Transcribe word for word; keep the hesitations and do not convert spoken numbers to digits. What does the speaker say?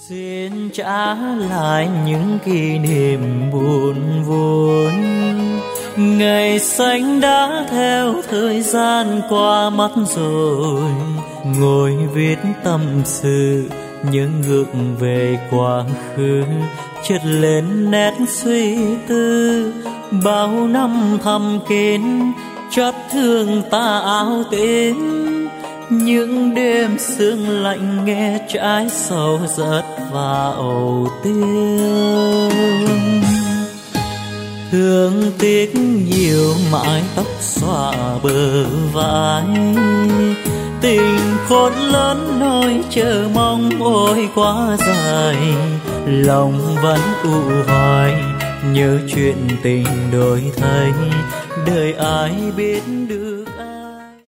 Xin trả lại những kỷ niệm buồn vui, ngày xanh đã theo thời gian qua mất rồi. Ngồi viết tâm sự những ngược về quá khứ, chất lên nét suy tư. Bao năm thầm kín chót thương ta áo tím, những đêm sương lạnh nghe trái sầu rất và âu tiêu. Thương tiếc nhiều mái tóc xõa bờ vai, tình khôn lớn nỗi chờ mong ôi quá dài. Lòng vẫn u hoài nhớ chuyện tình đổi thay, đời ai biết được.